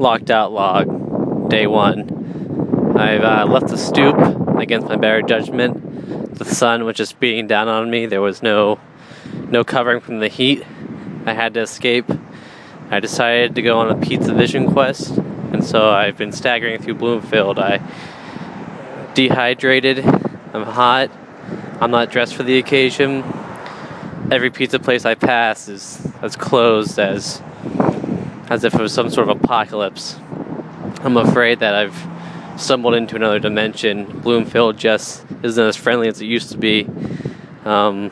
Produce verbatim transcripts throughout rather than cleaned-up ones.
Locked out log, day one. I've uh, left the stoop against my better judgment. The sun was just beating down on me. There was no no covering from the heat. I had to escape. I decided to go on a pizza vision quest, and so I've been staggering through Bloomfield. I dehydrated. I'm hot. I'm not dressed for the occasion. Every pizza place I pass is as closed as as if it was some sort of apocalypse. I'm afraid that I've stumbled into another dimension. Bloomfield just isn't as friendly as it used to be. Um,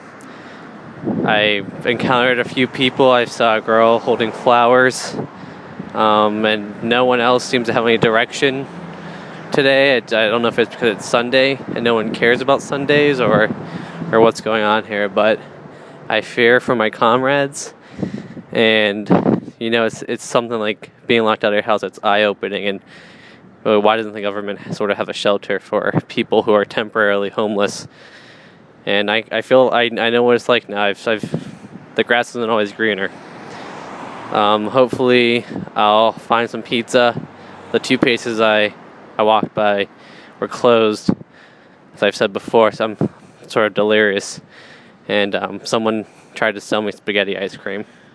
I encountered a few people. I saw a girl holding flowers, um, and no one else seems to have any direction today. I, I don't know if it's because it's Sunday and no one cares about Sundays or or what's going on here, but I fear for my comrades. And you know, it's it's something like being locked out of your house. It's eye-opening. And well, why doesn't the government sort of have a shelter for people who are temporarily homeless? And I, I feel I I know what it's like now. I've, I've the grass isn't always greener. Um, hopefully, I'll find some pizza. The two places I I walked by were closed, as I've said before. So I'm sort of delirious, and um, someone tried to sell me spaghetti ice cream.